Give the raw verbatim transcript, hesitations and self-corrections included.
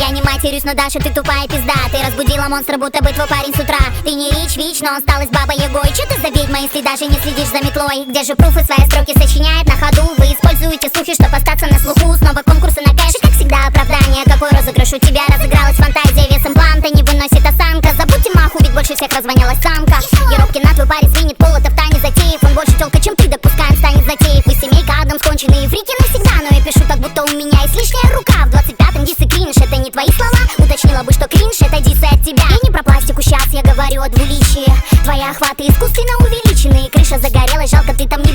Я не матерюсь, но Даша, ты тупая пизда. Ты разбудила монстра, будто бы твой парень с утра. Ты не Рич Вич, но он стал из Бабы Ягой. Че ты за ведьма, если даже не следишь за метлой? Где же пруфы, свои строки сочиняет на ходу? Вы используете слухи, чтобы остаться на слуху. Снова конкурсы на кэш, и как всегда оправдание. Какой розыгрыш у тебя? Разыгралась фантазия весом планта. Не выносит осанка. Забудьте маху, ведь больше всех развонялась самка. Еропкина, твой парень звенит, полотов танец затеев. Он больше тёлка, чем ты, допускаем, станет затеев. Вы семейка Адамс, конченые фрики навсегда. Но я пишу так, будто у меня есть лишняя рука. В двадцать пятом дисы кринж, это не твои слова. Уточнила бы, что кринж, это дисы от тебя. И не про пластику, сейчас я говорю о двуличии. Твои охваты искусственно увеличены. Крыша загорелась, жалко, ты там не